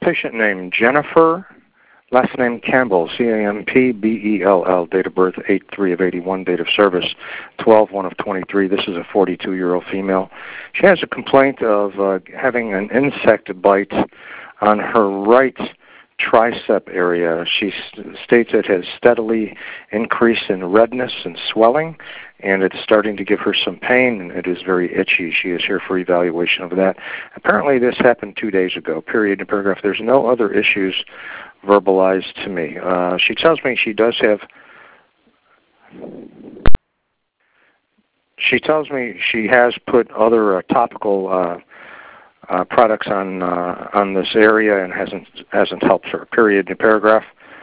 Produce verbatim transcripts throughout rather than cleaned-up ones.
patient named Jennifer, last name Campbell, C A M P B E L L, date of birth eight three of eighty-one, date of service twelve one of twenty-three. This is a forty-two-year-old female. She has a complaint of uh, having an insect bite on her right tricep area. She st- states it has steadily increased in redness and swelling, and it's starting to give her some pain, and it is very itchy. She is here for evaluation of that. Apparently this happened two days ago, period and paragraph. There's no other issues verbalized to me. Uh, she tells me she does have, she tells me she has put other uh, topical uh, Uh, products on uh, on this area and hasn't hasn't helped her. Period. In paragraph.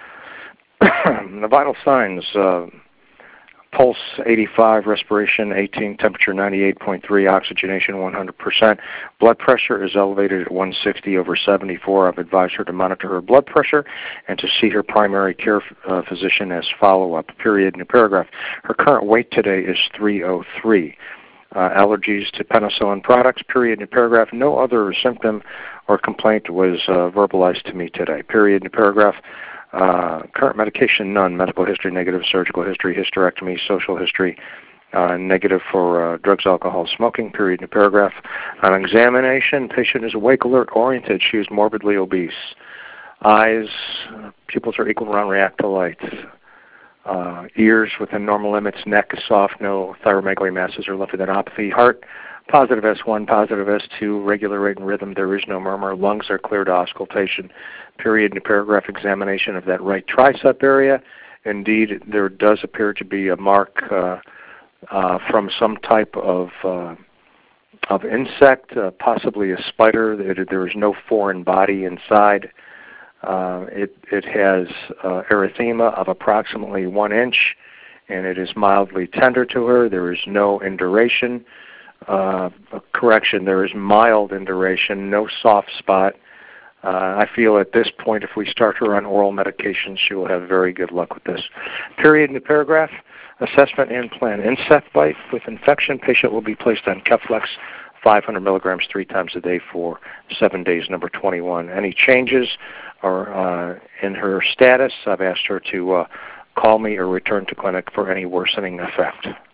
The vital signs: uh, pulse eighty-five, respiration eighteen, temperature ninety-eight point three, oxygenation one hundred percent. Blood pressure is elevated at one sixty over seventy-four. I've advised her to monitor her blood pressure and to see her primary care uh, physician as follow-up. Period. In paragraph. Her current weight today is three oh three. Uh, allergies to penicillin products, period and paragraph. No other symptom or complaint was uh, verbalized to me today, period and paragraph. Uh, current medication, none. Medical history, negative. Surgical history, hysterectomy. Social history, uh, negative for uh, drugs, alcohol, smoking, period and paragraph. On examination, patient is awake, alert, oriented. She is morbidly obese. Eyes, uh, pupils are equal, round, react to light. Uh, ears within normal limits, neck is soft, no thyromegaly masses or lymphadenopathy. Heart, positive S one, positive S two, regular rate and rhythm, there is no murmur. Lungs are clear to auscultation. Period and paragraph. Examination of that right tricep area. Indeed, there does appear to be a mark uh, uh, from some type of uh, of insect, uh, possibly a spider. It, there is no foreign body inside. Uh, it, it has uh, erythema of approximately one inch, and it is mildly tender to her. There is no induration. Uh, correction, there is mild induration, no soft spot. Uh, I feel at this point if we start her on oral medications, she will have very good luck with this. Period in the paragraph. Assessment and plan. Insect bite with infection. Patient will be placed on Keflex five hundred milligrams three times a day for seven days, number twenty-one. Any changes or uh, in her status, I've asked her to uh, call me or return to clinic for any worsening effect.